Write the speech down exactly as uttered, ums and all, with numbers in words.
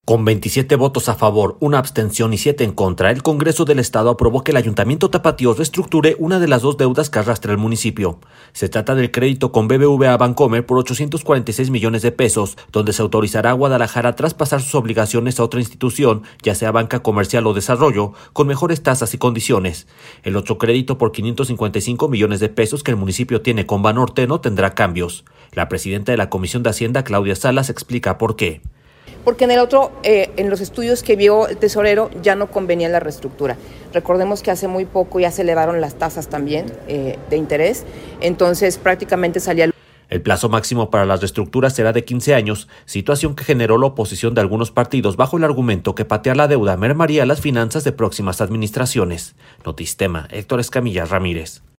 Con veintisiete votos a favor, una abstención y siete en contra, el Congreso del Estado aprobó que el Ayuntamiento Tapatío reestructure una de las dos deudas que arrastra el municipio. Se trata del crédito con B B V a Bancomer por ochocientos cuarenta y seis millones de pesos, donde se autorizará a Guadalajara a traspasar sus obligaciones a otra institución, ya sea banca comercial o desarrollo, con mejores tasas y condiciones. El otro crédito por quinientos cincuenta y cinco millones de pesos que el municipio tiene con Banorte no tendrá cambios. La presidenta de la Comisión de Hacienda, Claudia Salas, explica por qué. Porque en el otro, eh, en los estudios que vio el tesorero, ya no convenía la reestructura. Recordemos que hace muy poco ya se elevaron las tasas también eh, de interés, entonces prácticamente salía... El plazo máximo para las reestructuras será de quince años, situación que generó la oposición de algunos partidos bajo el argumento que patear la deuda mermaría las finanzas de próximas administraciones. Notistema, Héctor Escamilla Ramírez.